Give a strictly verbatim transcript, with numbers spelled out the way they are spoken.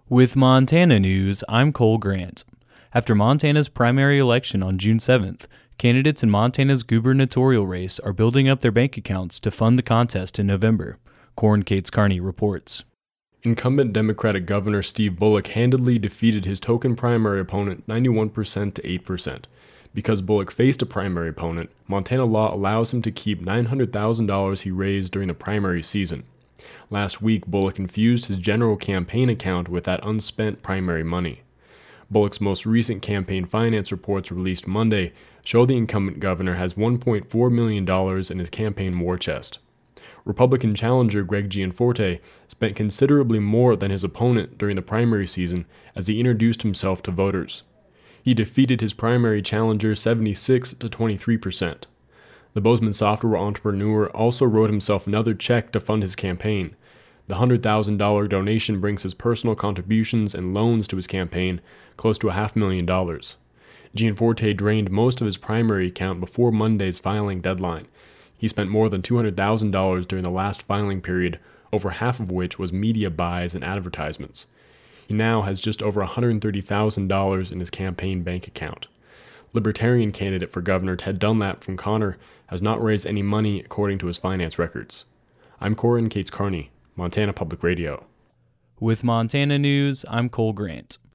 With Montana news, I'm Cole Grant. After Montana's primary election on June seventh, candidates in Montana's gubernatorial race are building up their bank accounts to fund the contest in November. Corin Cates Carney reports. Incumbent Democratic Governor Steve Bullock handily defeated his token primary opponent ninety-one percent to eight percent. Because Bullock faced a primary opponent, Montana law allows him to keep nine hundred thousand dollars he raised during the primary season. Last week, Bullock infused his general campaign account with that unspent primary money. Bullock's most recent campaign finance reports released Monday show the incumbent governor has one point four million dollars in his campaign war chest. Republican challenger Greg Gianforte spent considerably more than his opponent during the primary season as he introduced himself to voters. He defeated his primary challenger seventy-six to twenty-three percent. The Bozeman software entrepreneur also wrote himself another check to fund his campaign. The one hundred thousand dollars donation brings his personal contributions and loans to his campaign close to a half million dollars. Gianforte drained most of his primary account before Monday's filing deadline. He spent more than two hundred thousand dollars during the last filing period, over half of which was media buys and advertisements. He now has just over one hundred thirty thousand dollars in his campaign bank account. Libertarian candidate for governor Ted Dunlap from Connor has not raised any money according to his finance records. I'm Corin Cates Carney, Montana Public Radio. With Montana news, I'm Cole Grant.